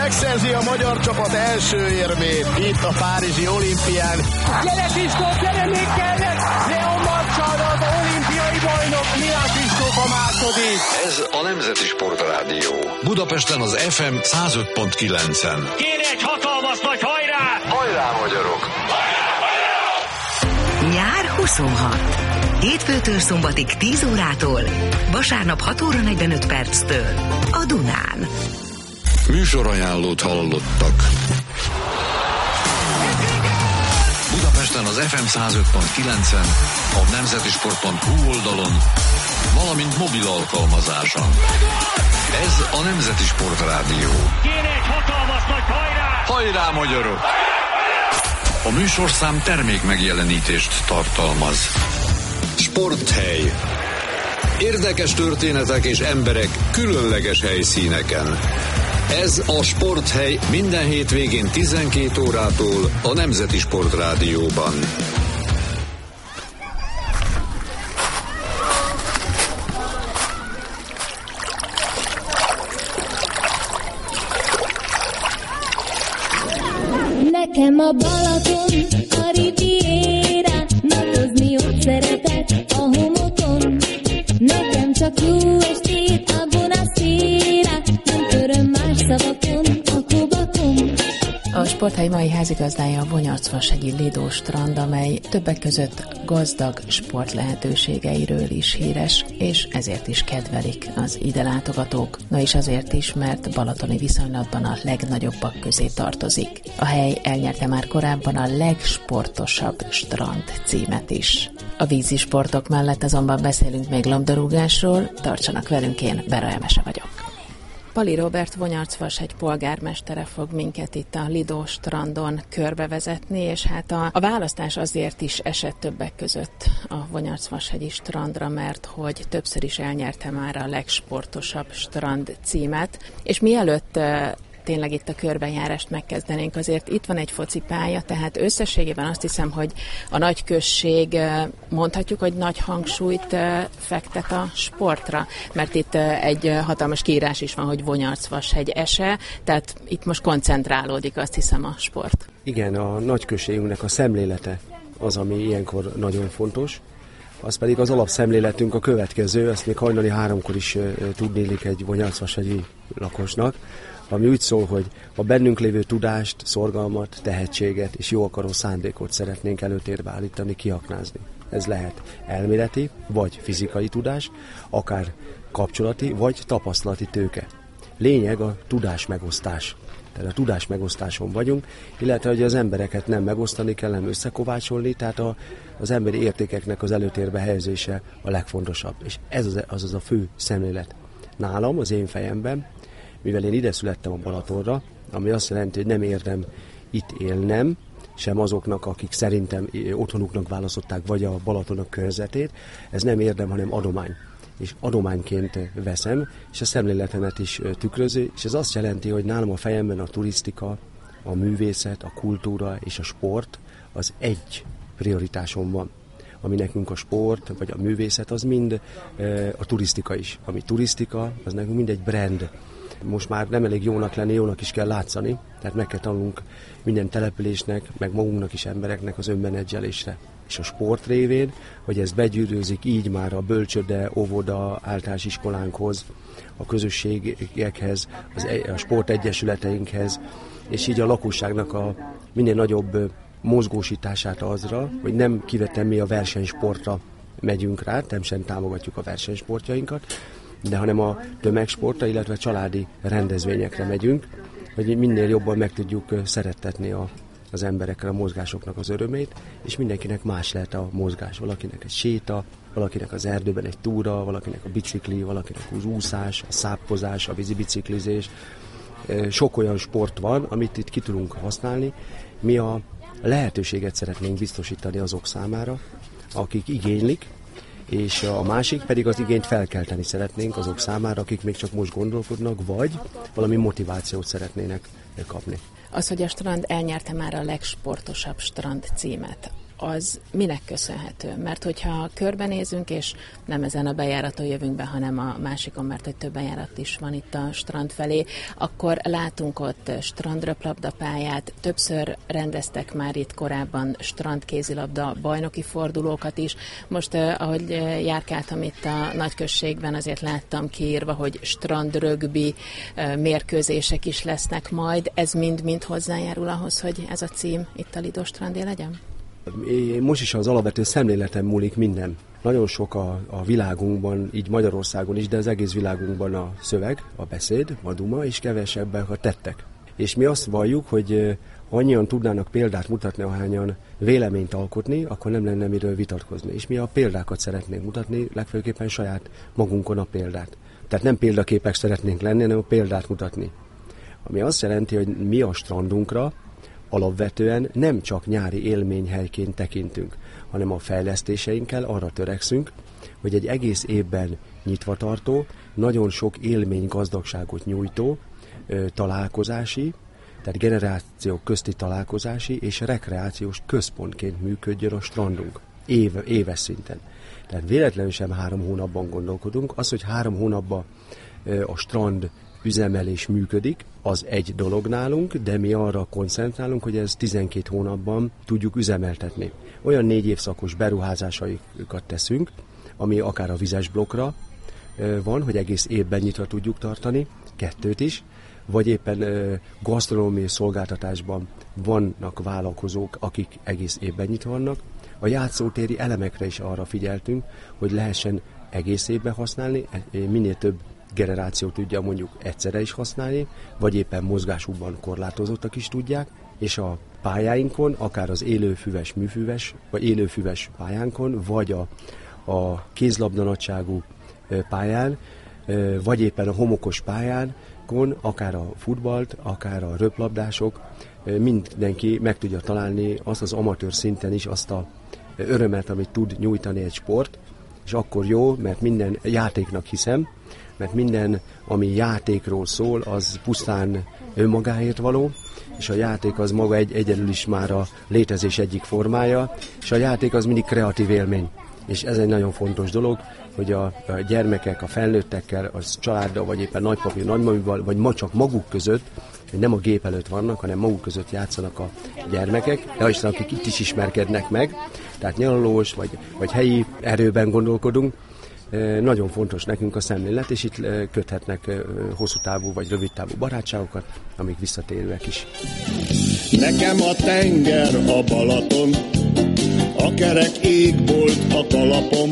megszerzi a magyar csapat első érmét itt a párizsi olimpián. Gyere Kristóf, gyere még kellett! Leon Marcsal, az olimpiai bajnok, Milán Kristóf a második. Ez a Nemzeti Sportrádió. Budapesten az FM 105.9-en. Kérj egy hatalmas nagy hajrá! Hajrá, magyarok! Nyár 26. Hétfőtől szombatig 10 órától, vasárnap 6 óra 45 perctől a Dunán. Műsorajánlót hallottak. Budapesten az FM 105.9-en, a nemzetisport.hu oldalon, valamint mobil alkalmazáson. Ez a Nemzeti Sportrádió. Kérj egy hatalmas nagy hajrá! Hajrá, magyarok! A műsorszám termék megjelenítést tartalmaz. Sporthely. Érdekes történetek és emberek különleges helyszíneken. Ez a Sporthely minden hétvégén 12 órától a Nemzeti Sportrádióban. Nekem a Balaton, a Riviera, napozni ott szeretek a homokon. Nekem csak jó estét a Bonacera, nem töröm más szavakon, a Kobakon. A Sporthely mai házigazdája a Vonyarcvashegyi Lido strand, amely többek között gazdag sport lehetőségeiről is híres, és ezért is kedvelik az ide látogatók. Na és azért is, mert balatoni viszonylatban a legnagyobbak közé tartozik. A hely elnyerte már korábban a legsportosabb strand címet is. A vízi sportok mellett azonban beszélünk még labdarúgásról, tartsanak velünk, én Bera Emese vagyok. Pali Róbert Vonyarcvasegy polgármestere fog minket itt a Lido strandon körbevezetni, és hát a választás azért is esett többek között a Vonyarcvashegyi strandra, mert hogy többször is elnyerte már a legsportosabb strand címet, és mielőtt tényleg itt a körbejárást megkezdenénk, azért itt van egy focipálya, tehát összességében azt hiszem, hogy a nagyközség, mondhatjuk, hogy nagy hangsúlyt fektet a sportra, mert itt egy hatalmas kiírás is van, hogy Vonyarcvashegy ese, tehát itt most koncentrálódik, azt hiszem, a sport. Igen, a nagyközségünknek a szemlélete az, ami ilyenkor nagyon fontos. Az pedig az alapszemléletünk a következő, ezt még hajnali 3-kor is tudnélik egy vonyarcvashegyi lakosnak, ami úgy szól, hogy a bennünk lévő tudást, szorgalmat, tehetséget és jó akaró szándékot szeretnénk előtérbe állítani, kiaknázni. Ez lehet elméleti, vagy fizikai tudás, akár kapcsolati, vagy tapasztalati tőke. Lényeg a tudásmegosztás. Tehát a tudásmegosztáson vagyunk, illetve hogy az embereket nem megosztani kell, nem összekovácsolni, tehát az emberi értékeknek az előtérbe helyezése a legfontosabb. És ez az a fő szemlélet. Nálam, az én fejemben, mivel én ide születtem a Balatonra, ami azt jelenti, hogy nem érdem itt élnem, sem azoknak, akik szerintem otthonuknak választották, vagy a Balatonok körzetét, ez nem érdem, hanem adomány. És adományként veszem, és a szemléletemet is tükrözi, és ez azt jelenti, hogy nálam a fejemben a turisztika, a művészet, a kultúra és a sport az egy prioritásom van. Ami nekünk a sport, vagy a művészet, az mind a turisztika is. Ami turisztika, az nekünk mind egy brand. Most már nem elég jónak lenni, jónak is kell látszani, tehát meg kell tanulnunk minden településnek, meg magunknak is embereknek az önmenedzselésre. És a sport révén, hogy ez begyűrűzik így már a bölcsőde, óvoda, általános iskolánkhoz, a közösségekhez, a sportegyesületeinkhez, és így a lakosságnak a minél nagyobb mozgósítását azra, hogy nem kivetem mi a versenysportra megyünk rá, nem sem támogatjuk a versenysportjainkat, de hanem a tömegsportra, illetve családi rendezvényekre megyünk, hogy minél jobban meg tudjuk szerettetni az emberekre a mozgásoknak az örömét, és mindenkinek más lehet a mozgás. Valakinek egy séta, valakinek az erdőben egy túra, valakinek a bicikli, valakinek az úszás, a szápkozás, a vízibiciklizés. Sok olyan sport van, amit itt ki tudunk használni. Mi a lehetőséget szeretnénk biztosítani azok számára, akik igénylik, és a másik pedig az igényt felkelteni szeretnénk azok számára, akik még csak most gondolkodnak, vagy valami motivációt szeretnének kapni. Az, hogy a strand elnyerte már a legsportosabb strand címet, az minek köszönhető? Mert hogyha körbenézünk, és nem ezen a bejáraton jövünk be, hanem a másikon, mert hogy több bejárat is van itt a strand felé, akkor látunk ott strandröplabdapályát, többször rendeztek már itt korábban strandkézilabda bajnoki fordulókat is. Most, ahogy járkáltam itt a nagyközségben, azért láttam kiírva, hogy strandrögbi mérkőzések is lesznek majd. Ez mind-mind hozzájárul ahhoz, hogy ez a cím itt a Lido strandé legyen? Most is az alapvető szemléleten múlik minden. Nagyon sok a világunkban, így Magyarországon is, de az egész világunkban a szöveg, a beszéd, a duma, és kevesebbek a tettek. És mi azt valljuk, hogy annyian tudnának példát mutatni, ahányan véleményt alkotni, akkor nem lenne miről vitatkozni. És mi a példákat szeretnénk mutatni, legfőképpen saját magunkon a példát. Tehát nem példaképek szeretnénk lenni, hanem a példát mutatni. Ami azt jelenti, hogy mi a strandunkra alapvetően nem csak nyári élményhelyként tekintünk, hanem a fejlesztéseinkkel arra törekszünk, hogy egy egész évben nyitva tartó, nagyon sok élmény gazdagságot nyújtó találkozási, tehát generációk közti találkozási és rekreációs központként működjön a strandunk éves szinten. Tehát véletlenül sem 3 hónapban gondolkodunk. Az, hogy 3 hónapban a strand üzemelés működik, az egy dolog nálunk, de mi arra koncentrálunk, hogy ez 12 hónapban tudjuk üzemeltetni. Olyan 4 évszakos beruházásaikat teszünk, ami akár a vizes blokkra van, hogy egész évben nyitva tudjuk tartani, 2 is, vagy éppen gasztronómiai szolgáltatásban vannak vállalkozók, akik egész évben nyitva vannak. A játszótéri elemekre is arra figyeltünk, hogy lehessen egész évben használni, minél több generáció tudja mondjuk egyszerre is használni, vagy éppen mozgásukban korlátozottak is tudják, és a pályáinkon, akár az élőfüves, műfüves, vagy élőfüves pályánkon, vagy a kézlabda nagyságú pályán, vagy éppen a homokos pályán, akár a futballt, akár a röplabdások, mindenki meg tudja találni azt az amatőr szinten is azt a örömet, amit tud nyújtani egy sport, és akkor jó, mert minden játéknak hiszem, mert minden, ami játékról szól, az pusztán önmagáért való, és a játék az maga egyedül is már a létezés egyik formája, és a játék az mindig kreatív élmény. És ez egy nagyon fontos dolog, hogy a gyermekek, a felnőttekkel, az családdal, vagy éppen nagypapi, nagymamival, vagy ma csak maguk között, hogy nem a gép előtt vannak, hanem maguk között játszanak a gyermekek, de is, akik itt is ismerkednek meg, tehát nyaralós, vagy helyi erőben gondolkodunk. Nagyon fontos nekünk a szemlélet, és itt köthetnek hosszú távú vagy rövid távú barátságokat, amik visszatérőek is. Nekem a tenger a Balaton, a kerek égbolt a kalapom,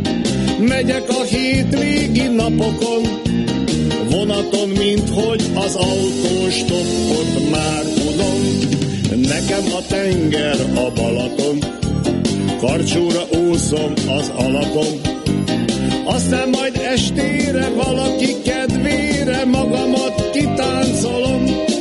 megyek a hétvégi napokon, vonaton, minthogy az autóstoppot már unom. Nekem a tenger a Balaton, karcsúra úszom az alapon, aztán majd estére valaki kedvére magamat kitáncolom.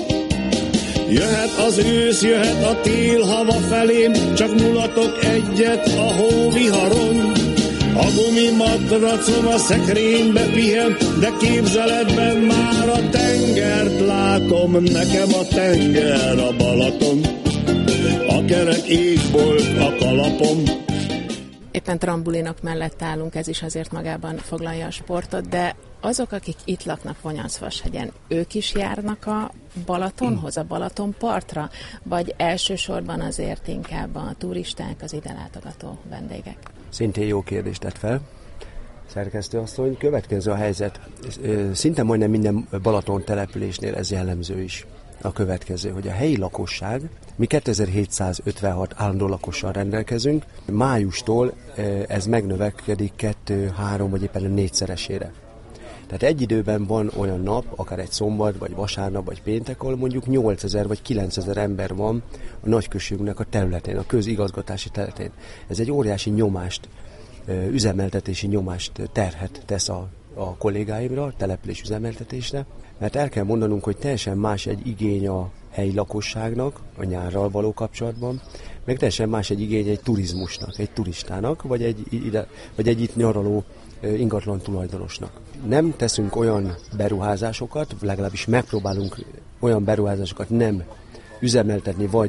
Jöhet az ősz, jöhet a tél hava felém, csak mulatok egyet a hóviharon. A gumimatracom a szekrénybe pihen, de képzeletben már a tengert látom. Nekem a tenger a Balaton, a kerek égbolt a kalapom. Éppen trambulinok mellett állunk, ez is azért magában foglalja a sportot, de azok, akik itt laknak Vonyarszfashegyen, ők is járnak a Balatonhoz, a Balatonpartra, vagy elsősorban azért inkább a turisták, az ide látogató vendégek? Szintén jó kérdést tett fel, szerkesztőasszony. Következő a helyzet. Szinte majdnem minden Balaton településnél ez jellemző is. A következő, hogy a helyi lakosság, mi 2756 állandó lakossal rendelkezünk, májustól ez megnövekedik 2-3 vagy éppen 4-szeresére. Tehát egy időben van olyan nap, akár egy szombat, vagy vasárnap, vagy péntek, ahol mondjuk 8000 vagy 9000 ember van a nagyközségünknek a területén, a közigazgatási területén. Ez egy óriási nyomást, üzemeltetési nyomást terhet tesz a kollégáimra, a település üzemeltetésre, mert el kell mondanunk, hogy teljesen más egy igény a helyi lakosságnak, a nyárral való kapcsolatban, meg teljesen más egy igény egy turizmusnak, egy turistának, vagy egy itt nyaraló ingatlan tulajdonosnak. Nem teszünk olyan beruházásokat, legalábbis megpróbálunk olyan beruházásokat nem üzemeltetni, vagy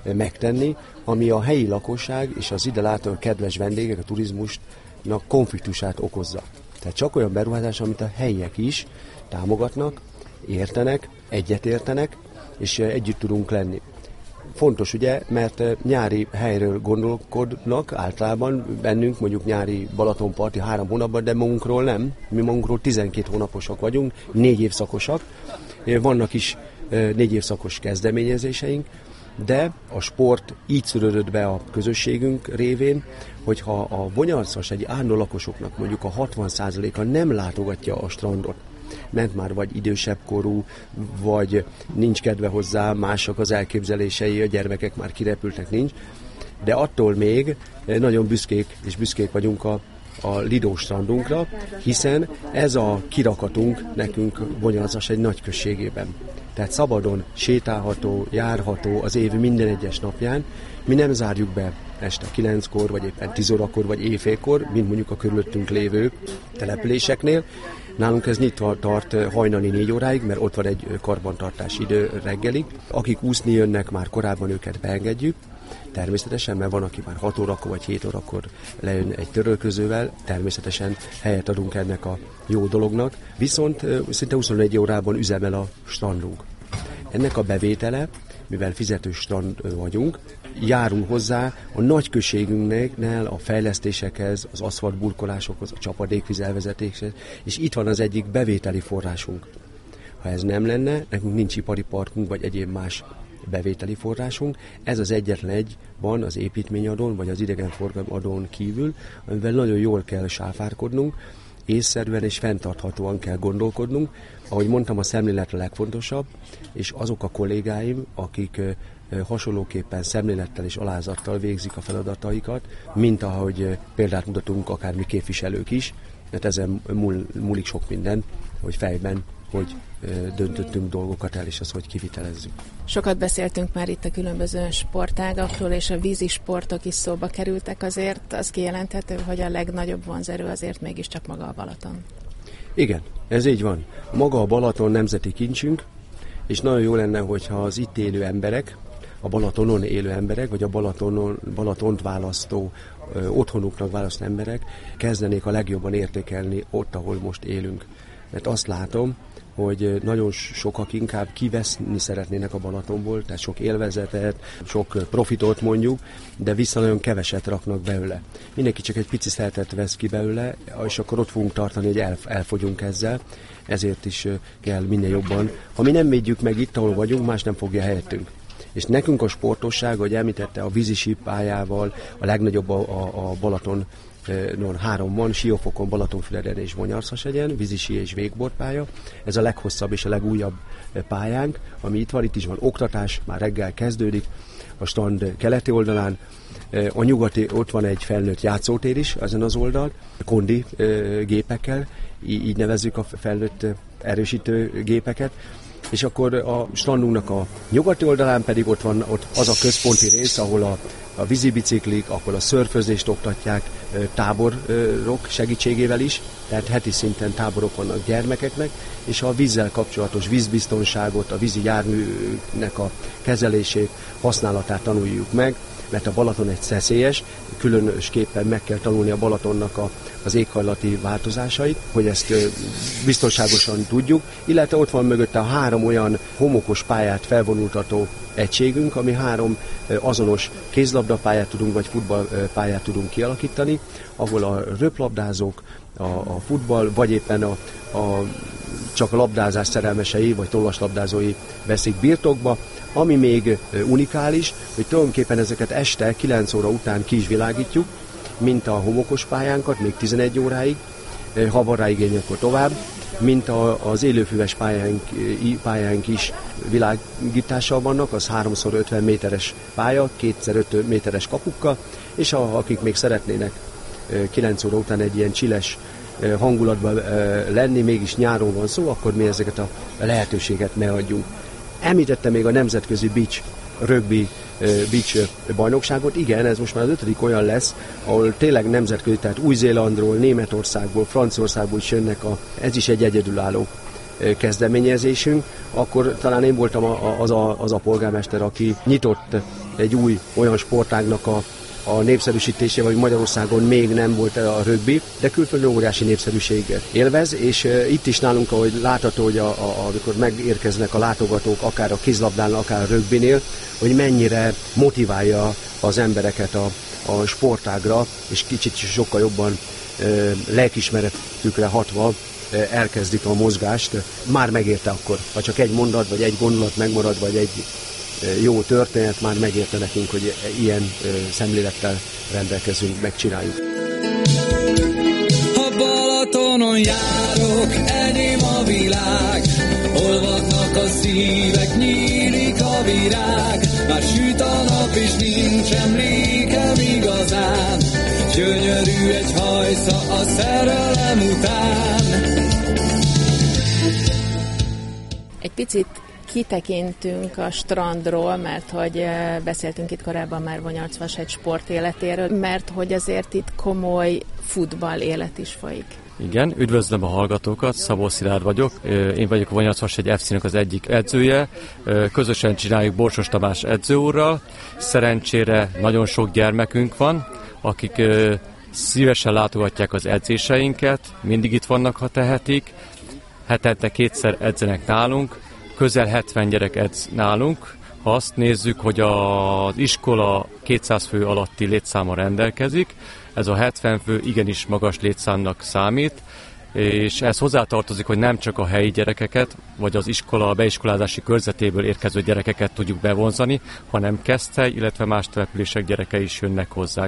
megtenni, ami a helyi lakosság és az ide látogató kedves vendégek, a turizmusnak konfliktusát okozza. Tehát csak olyan beruházás, amit a helyiek is támogatnak, értenek, egyetértenek, és együtt tudunk lenni. Fontos ugye, mert nyári helyről gondolkodnak általában bennünk, mondjuk nyári Balatonparti 3 hónapban, de magunkról nem. Mi magunkról 12 hónaposak vagyunk, 4 évszakosak. Vannak is 4 évszakos kezdeményezéseink, de a sport így szülődött be a közösségünk révén, hogyha a Bonyarszvasagy állandó lakosoknak mondjuk a 60%-a nem látogatja a strandot, mert már vagy idősebb korú, vagy nincs kedve hozzá, mások az elképzelései, a gyermekek már kirepültek, nincs, de attól még nagyon büszkék vagyunk a Lidó strandunkra, hiszen ez a kirakatunk nekünk Bonyarszvasagy nagyközségében. Tehát szabadon sétálható, járható az év minden egyes napján. Mi nem zárjuk be este 9-kor, vagy éppen 10 órakor, vagy éjfélkor, mint mondjuk a körülöttünk lévő településeknél. Nálunk ez nyitva tart hajnali 4 óráig, mert ott van egy karbantartási idő reggelig. Akik úszni jönnek, már korábban őket beengedjük. Természetesen, mert van, aki már 6 órakor vagy 7 órakor lejön egy törölközővel, természetesen helyet adunk ennek a jó dolognak, viszont szinte 21 órában üzemel a strandunk. Ennek a bevétele, mivel fizető strand vagyunk, járunk hozzá a nagyközségünknél a fejlesztésekhez, az aszfaltburkolásokhoz, a csapadékvíz elvezetéshez, és itt van az egyik bevételi forrásunk. Ha ez nem lenne, nekünk nincs ipari parkunk, vagy egyéb más bevételi forrásunk. Ez az egyetlen egy van az építményadón, vagy az idegenforgalmi adón kívül, amivel nagyon jól kell sáfárkodnunk, észszerűen és fenntarthatóan kell gondolkodnunk. Ahogy mondtam, a szemlélet a legfontosabb, és azok a kollégáim, akik hasonlóképpen szemlélettel és alázattal végzik a feladataikat, mint ahogy példát mutatunk akár mi képviselők is, mert ezen múlik sok minden, hogy fejben, hogy döntöttünk dolgokat el, és az, hogy kivitelezzük. Sokat beszéltünk már itt a különböző sportágakról, és a vízi sportok is szóba kerültek, azért az kijelenthető, hogy a legnagyobb vonzerő azért mégiscsak maga a Balaton. Igen, ez így van. Maga a Balaton nemzeti kincsünk, és nagyon jó lenne, hogyha az itt élő emberek, a Balatonon élő emberek, vagy a Balatont választó, otthonuknak választó emberek kezdenék a legjobban értékelni ott, ahol most élünk. Mert azt látom, hogy nagyon sokak inkább kiveszni szeretnének a Balatonból, tehát sok élvezetet, sok profitot mondjuk, de vissza nagyon keveset raknak belőle. Mindenki csak egy pici szeretet vesz ki belőle, és akkor ott fogunk tartani, hogy elfogyunk ezzel, ezért is kell minél jobban. Ha mi nem védjük meg itt, ahol vagyunk, más nem fogja helyettünk. És nekünk a sportosság, ahogy említette, a vízisí pályával, a legnagyobb a Balaton, 3 van, Siófokon, Balatonfüreden és Bonyarszvasegyen, vízisí és wakeboardpálya. Ez a leghosszabb és a legújabb pályánk, ami itt van, itt is van oktatás, már reggel kezdődik, a strand keleti oldalán, a nyugati, ott van egy felnőtt játszótér is ezen az oldal, kondi gépekkel, így nevezzük a felnőtt erősítő gépeket, és akkor a strandunknak a nyugati oldalán pedig ott van az a központi rész, ahol a vízibiciklik, ahol a szörfözést oktatják táborok segítségével is, tehát heti szinten táborok vannak gyermekeknek, és a vízzel kapcsolatos vízbiztonságot, a vízi járműnek a kezelését, használatát tanuljuk meg, mert a Balaton egy szeszélyes, különösképpen meg kell tanulni a Balatonnak az éghajlati változásait, hogy ezt biztonságosan tudjuk, illetve ott van mögötte a 3 olyan homokos pályát felvonultató egységünk, ami 3 azonos kézlabdapályát tudunk, vagy futballpályát tudunk kialakítani, ahol a röplabdázók, a futball, vagy éppen csak a labdázás szerelmesei, vagy tollaslabdázói veszik birtokba, ami még unikális, hogy tulajdonképpen ezeket este 9 óra után ki is világítjuk, mint a homokos pályánkat, még 11 óráig, ha van rá igény, akkor tovább, mint az élőfüves pályánk is világítással vannak, az 3x50 méteres pálya, 2x5 méteres kapukkal, és akik még szeretnének 9 óra után egy ilyen csiles hangulatban lenni, mégis nyáron van szó, akkor mi ezeket a lehetőséget ne adjunk. Említette még a nemzetközi rögbi beach bajnokságot. Igen, ez most már az 5. olyan lesz, ahol tényleg nemzetközi, tehát Új-Zélandról, Németországból, Franciaországból is jönnek, ez is egy egyedülálló kezdeményezésünk, akkor talán én voltam az a polgármester, aki nyitott egy új olyan sportágnak a népszerűsítésére, vagy Magyarországon még nem volt a rögbi, de külföldön óriási népszerűséget élvez, és itt is nálunk, ahogy látható, hogy amikor megérkeznek a látogatók, akár a kézlabdánál, akár a rögbinél, hogy mennyire motiválja az embereket a sportágra, és kicsit sokkal jobban lelkismeretükre hatva elkezdik a mozgást. Már megérte akkor, ha csak egy mondat, vagy egy gondolat megmarad, vagy egy jó történet, már megérte nekünk, hogy ilyen szemlélettel rendelkezünk, megcsináljuk. A Balatonon járok, enyém a világ, olvadnak a szívek, nyílik a virág, már süt a nap és nincs emlékem igazán, gyönyörű egy hajsza a szerelem után. Egy picit kitekintünk a strandról, mert hogy beszéltünk itt korábban már Bonyarcvasegy sport életéről, mert hogy azért itt komoly futball élet is folyik. Igen, üdvözlöm a hallgatókat, Szabó Szilárd vagyok, én vagyok a Bonyarcvasegy FC-nek az egyik edzője, közösen csináljuk Borsos Tamás edzőúrral, szerencsére nagyon sok gyermekünk van, akik szívesen látogatják az edzéseinket, mindig itt vannak, ha tehetik, hetente 2-szer edzenek nálunk, közel 70 gyerek edz nálunk. Ha azt nézzük, hogy az iskola 200 fő alatti létszáma rendelkezik, ez a 70 fő igenis magas létszámnak számít, és ez hozzátartozik, hogy nem csak a helyi gyerekeket, vagy az iskola beiskolázási körzetéből érkező gyerekeket tudjuk bevonzani, hanem Keszthely, illetve más települések gyerekei is jönnek hozzánk.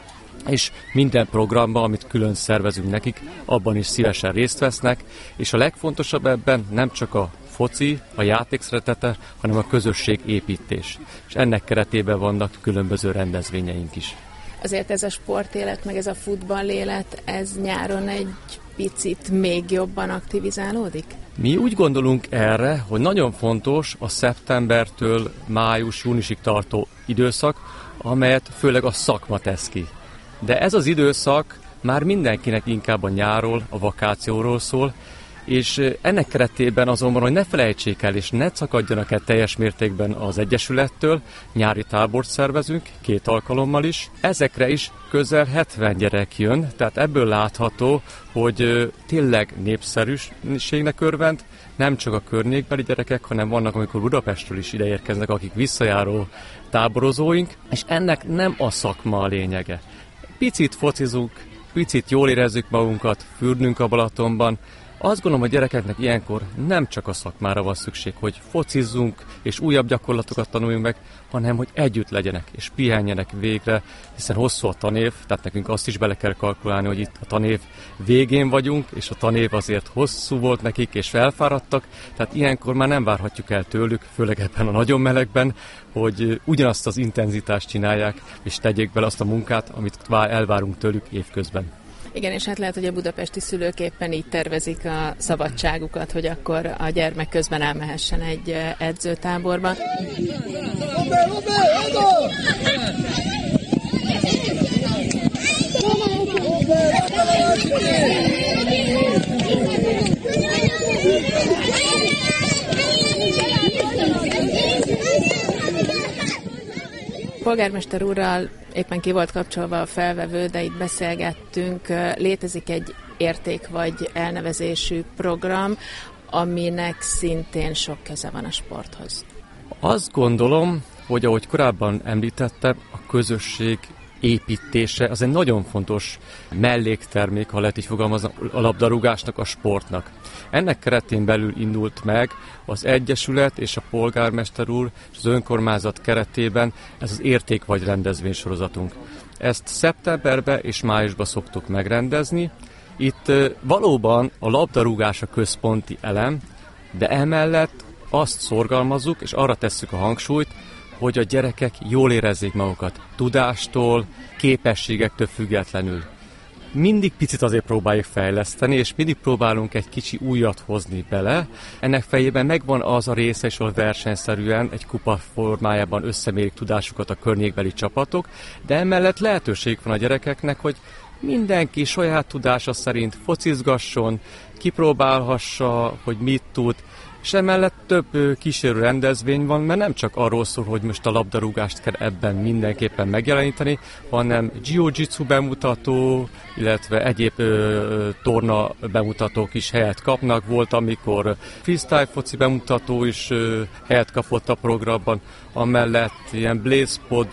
És minden programban, amit külön szervezünk nekik, abban is szívesen részt vesznek, és a legfontosabb ebben nem csak a foci, a játék szeretete, hanem a közösségépítés. És ennek keretében vannak különböző rendezvényeink is. Azért ez a sportélet, meg ez a futballélet, ez nyáron egy picit még jobban aktivizálódik? Mi úgy gondolunk erre, hogy nagyon fontos a szeptembertől május-júniusig tartó időszak, amelyet főleg a szakma tesz ki. De ez az időszak már mindenkinek inkább a nyárról, a vakációról szól, és ennek keretében azonban, hogy ne felejtsék el és ne szakadjanak el teljes mértékben az Egyesülettől, nyári tábort szervezünk, 2 alkalommal is. Ezekre is közel 70 gyerek jön, tehát ebből látható, hogy tényleg népszerűségnek örvend, nem csak a környékbeli gyerekek, hanem vannak, amikor Budapestről is ide érkeznek, akik visszajáró táborozóink, és ennek nem a szakma a lényege. Picit focizunk, picit jól érezzük magunkat, fürdünk a Balatonban. Azt gondolom, hogy a gyerekeknek ilyenkor nem csak a szakmára van szükség, hogy focizzunk és újabb gyakorlatokat tanuljunk meg, hanem hogy együtt legyenek és pihenjenek végre, hiszen hosszú a tanév, tehát nekünk azt is bele kell kalkulálni, hogy itt a tanév végén vagyunk, és a tanév azért hosszú volt nekik, és elfáradtak, tehát ilyenkor már nem várhatjuk el tőlük, főleg ebben a nagyon melegben, hogy ugyanazt az intenzitást csinálják, és tegyék bele azt a munkát, amit elvárunk tőlük évközben. Igen, és hát lehet, hogy a budapesti szülők éppen így tervezik a szabadságukat, hogy akkor a gyermek közben elmehessen egy edzőtáborba. Polgármester úrral éppen ki volt kapcsolva a felvevő, de itt beszélgettünk. Létezik egy érték vagy elnevezésű program, aminek szintén sok köze van a sporthoz. Azt gondolom, hogy ahogy korábban említettem, a közösség építése az egy nagyon fontos melléktermék, ha lehet így fogalmazni, a labdarúgásnak, a sportnak. Ennek keretén belül indult meg az Egyesület és a polgármester úr és az önkormányzat keretében ez az érték vagy rendezvénysorozatunk. Ezt szeptemberben és májusban szoktuk megrendezni. Itt valóban a labdarúgás a központi elem, de emellett azt szorgalmazzuk és arra tesszük a hangsúlyt, hogy a gyerekek jól érezzék magukat, tudástól, képességektől függetlenül. Mindig picit azért próbáljuk fejleszteni, és mindig próbálunk egy kicsi újat hozni bele. Ennek fejében megvan az a része, és ahol versenyszerűen egy kupa formájában összemérik tudásukat a környékbeli csapatok, de emellett lehetőség van a gyerekeknek, hogy mindenki saját tudása szerint focizgasson, kipróbálhassa, hogy mit tud, és emellett több kísérő rendezvény van, mert nem csak arról szól, hogy most a labdarúgást kell ebben mindenképpen megjeleníteni, hanem jiu-jitsu bemutató, illetve egyéb torna bemutatók is helyet kapnak. Volt, amikor freestyle foci bemutató is helyet kapott a programban, amellett ilyen BlazePod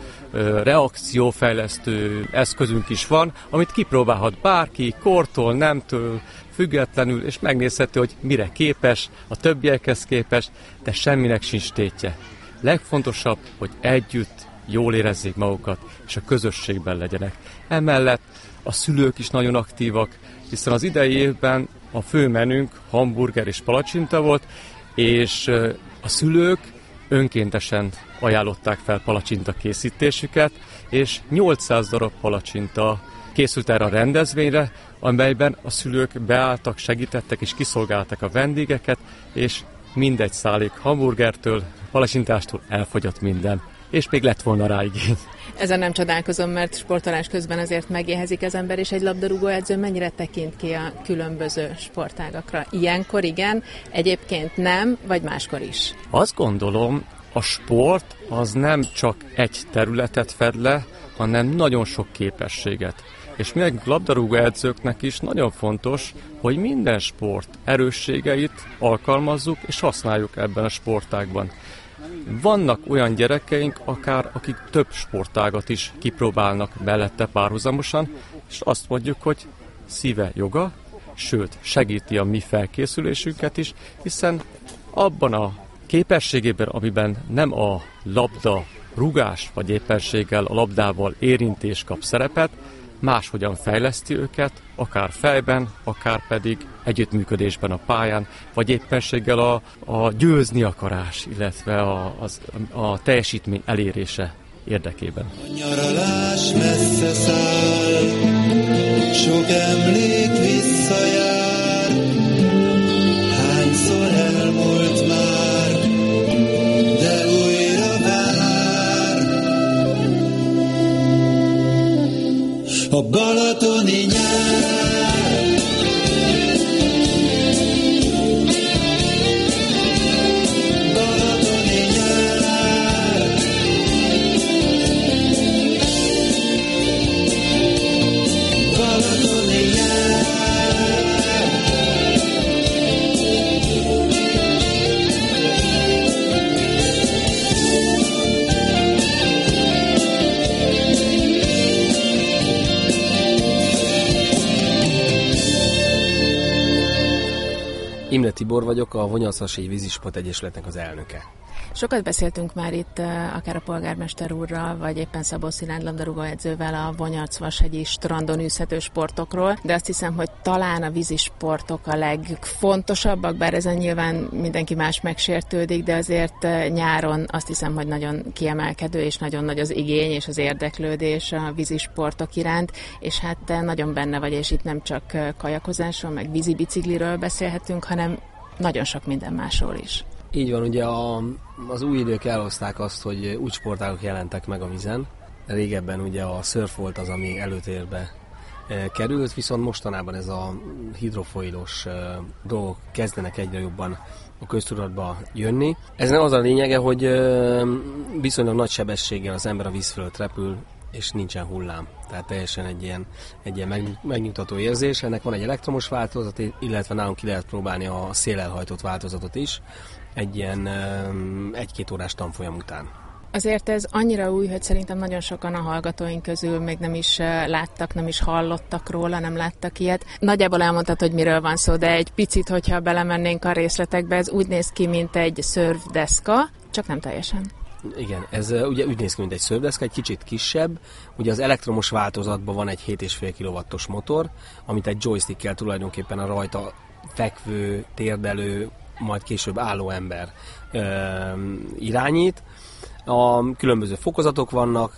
reakciófejlesztő eszközünk is van, amit kipróbálhat bárki, kortól, nemtől, függetlenül, és megnézheti, hogy mire képes, a többiekhez képest, de semminek sincs tétje. Legfontosabb, hogy együtt jól érezzék magukat, és a közösségben legyenek. Emellett a szülők is nagyon aktívak, hiszen az idei évben a fő menünk hamburger és palacsinta volt, és a szülők önkéntesen ajánlották fel palacsinta készítésüket, és 800 darab palacsinta készült erre a rendezvényre, amelyben a szülők beálltak, segítettek és kiszolgálták a vendégeket, és mindegy szálék hamburgertől, palacsintástól elfogyott minden. És még lett volna rá igény. Ezen nem csodálkozom, mert sportolás közben azért megéhezik az ember, és egy labdarúgóedző mennyire tekint ki a különböző sportágakra? Ilyenkor igen, egyébként nem, vagy máskor is? Azt gondolom, a sport az nem csak egy területet fed le, hanem nagyon sok képességet. És mi labdarúgó edzőknek is nagyon fontos, hogy minden sport erősségeit alkalmazzuk és használjuk ebben a sportágban. Vannak olyan gyerekeink, akik több sportágat is kipróbálnak mellette párhuzamosan, és azt mondjuk, hogy szíve joga, sőt, segíti a mi felkészülésünket is, hiszen abban a képességében, amiben nem a labda rugás vagy éppenséggel a labdával érintés kap szerepet, máshogyan fejleszti őket, akár fejben, akár pedig együttműködésben a pályán, vagy éppenséggel a győzni akarás, illetve a teljesítmény elérése érdekében. A nyaralás messze száll, sok emlék visszajár, hányszor elmúlt már, de újra vár. A balatoni nyár, balatoni nyár, balatoni nyár. Imre Tibor vagyok, a Vonyarszavasegyi Vízisport Egyesületnek az elnöke. Sokat beszéltünk már itt, akár a polgármester úrral, vagy éppen Szabó Szilárd labdarúgóedzővel a Vonyarszavasegyi strandon űzhető sportokról, de azt hiszem, hogy talán a vízisportok a legfontosabbak, bár ezen nyilván mindenki más megsértődik, de azért nyáron azt hiszem, hogy nagyon kiemelkedő, és nagyon nagy az igény és az érdeklődés a vízisportok iránt, és hát nagyon benne vagy, és itt nem csak kajakozásról, meg vízibicikliről beszélhetünk, hanem nagyon sok minden másról is. Így van, ugye az új idők elhozták azt, hogy úgy sportágok jelentek meg a vízen. Régebben ugye a szörf volt az, ami előtérbe került, viszont mostanában ez a hidrofoilos dolgok kezdenek egyre jobban a köztudatba jönni. Ez nem az a lényege, hogy viszonylag nagy sebességgel az ember a víz fölött repül, és nincsen hullám. Tehát teljesen egy ilyen megnyugtató érzés. Ennek van egy elektromos változat, illetve nálunk ki lehet próbálni a szélelhajtott változatot is, egy ilyen 1-2 órás tanfolyam után. Azért ez annyira új, hogy szerintem nagyon sokan a hallgatóink közül még nem is láttak, nem is hallottak róla, nem láttak ilyet. Nagyjából elmondtad, hogy miről van szó, de egy picit, hogyha belemennénk a részletekbe, ez úgy néz ki, mint egy szörfdeszka, csak nem teljesen. Igen, ez ugye úgy néz ki, mint egy szörfdeszka, egy kicsit kisebb. Ugye az elektromos változatban van egy 7,5 kW-os motor, amit egy joystickkel tulajdonképpen a rajta fekvő, térdelő, majd később álló ember irányít. A különböző fokozatok vannak,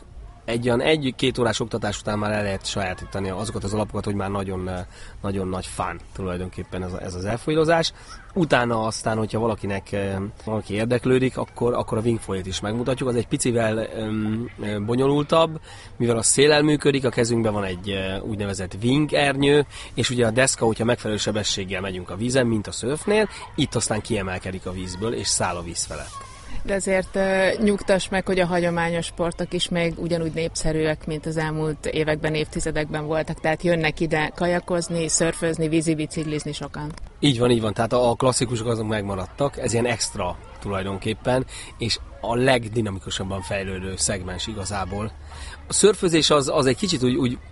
egy olyan 1-2 órás oktatás után már el lehet sajátítani azokat az alapokat, hogy már nagyon, nagyon nagy fán tulajdonképpen ez az elfolyilozás. Utána aztán, hogyha valaki érdeklődik, akkor a wingfoilt is megmutatjuk. Az egy picivel bonyolultabb, mivel a széllel működik, a kezünkben van egy úgynevezett wing ernyő, és ugye a deszka, hogyha megfelelő sebességgel megyünk a vízen, mint a szörfnél, itt aztán kiemelkedik a vízből, és száll a víz felett. De azért nyugtass meg, hogy a hagyományos sportok is még ugyanúgy népszerűek, mint az elmúlt években, évtizedekben voltak. Tehát jönnek ide kajakozni, szörfözni, vízibiciklizni sokan. Így van. Tehát a klasszikusok azok megmaradtak. Ez ilyen extra tulajdonképpen, és a legdinamikusabban fejlődő szegmens igazából. A szörfözés az egy kicsit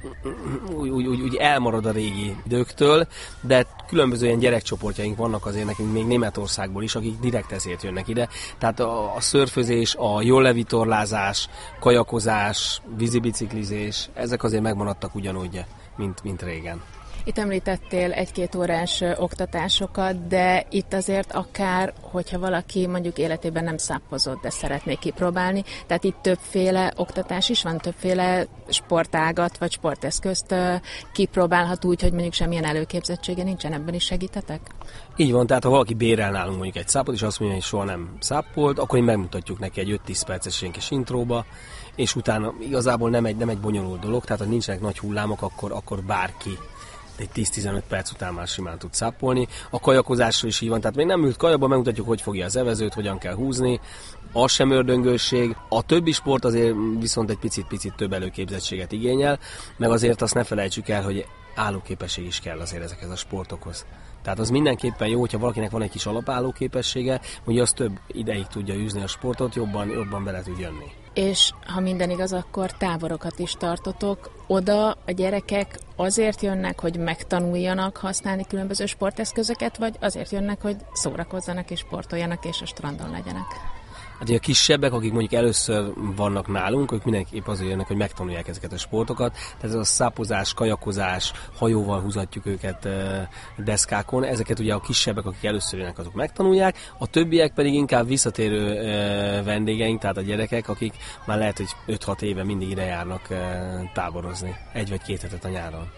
úgy elmarad a régi időktől, de különböző ilyen gyerekcsoportjaink vannak azért nekünk még Németországból is, akik direkt ezért jönnek ide. Tehát a szörfözés, a jól levitorlázás, kajakozás, vízibiciklizés, ezek azért megmaradtak ugyanúgy, mint régen. Itt említettél 1-2 órás oktatásokat, de itt azért akár, hogyha valaki mondjuk életében nem száppozott, de szeretné kipróbálni, tehát itt többféle oktatás is van, többféle sportágat vagy sporteszközt kipróbálhat úgy, hogy mondjuk semmilyen előképzettsége nincsen, ebben is segítetek? Így van, tehát ha valaki bérel nálunk mondjuk egy szápot, és azt mondja, hogy soha nem szápolt, akkor megmutatjuk neki egy 5-10 perces ilyen kis intróba, és utána igazából nem egy bonyolult dolog, tehát ha nincsenek nagy hullámok, akkor bárki egy 10-15 perc után már simán tud szápolni. A kajakozásról is így van, tehát még nem ült kajába, megmutatjuk, hogy fogja az evezőt, hogyan kell húzni. Az sem ördöngőség. A többi sport azért viszont egy picit több előképzettséget igényel, meg azért azt ne felejtsük el, hogy állóképesség is kell azért ezekhez a sportokhoz. Tehát az mindenképpen jó, hogyha valakinek van egy kis alapállóképessége, hogy az több ideig tudja űzni a sportot, jobban bele tud jönni. És ha minden igaz, akkor táborokat is tartotok. Oda a gyerekek azért jönnek, hogy megtanuljanak használni különböző sporteszközöket, vagy azért jönnek, hogy szórakozzanak és sportoljanak és a strandon legyenek? Hát a kisebbek, akik mondjuk először vannak nálunk, ők mindenképp azért jönnek, hogy megtanulják ezeket a sportokat. Tehát ez a szápozás, kajakozás, hajóval húzatjuk őket deszkákon. Ezeket ugye a kisebbek, akik először jönnek, azok megtanulják. A többiek pedig inkább visszatérő vendégeink, tehát a gyerekek, akik már lehet, hogy 5-6 éve mindig ide járnak táborozni. 1 vagy 2 hetet a nyáron.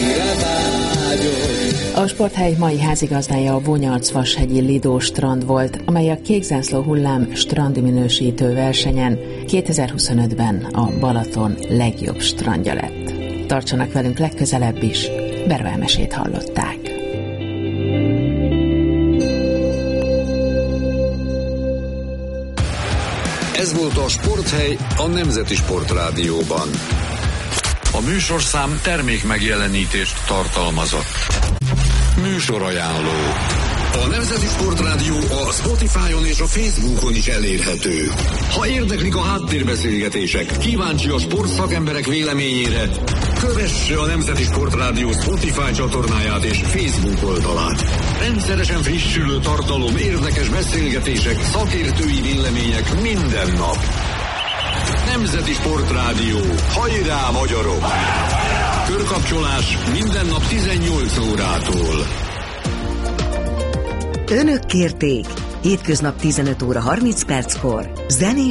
A sporthely mai házigazdája a Bonyarc-Vashegyi Lidó strand volt, amely a Kékzászló hullám strandi minősítő versenyen 2025-ben a Balaton legjobb strandja lett. Tartsanak velünk legközelebb is, Bervel mesét hallották. Ez volt a Sporthely a Nemzeti Sportrádióban. A műsorszám termék megjelenítést tartalmazott. Műsorajánló. A Nemzeti Sportrádió a Spotify-on és a Facebookon is elérhető. Ha érdeklik a háttérbeszélgetések, kíváncsi a sportszakemberek véleményére, kövesse a Nemzeti Sportrádió Spotify csatornáját és Facebook oldalát. Rendszeresen frissülő tartalom, érdekes beszélgetések, szakértői vélemények minden nap. Nemzeti Sportrádió. Hajrá, magyarok! Körkapcsolás minden nap 18 órától. Önök kérték, hétköznap 15 óra 30 perckor zenés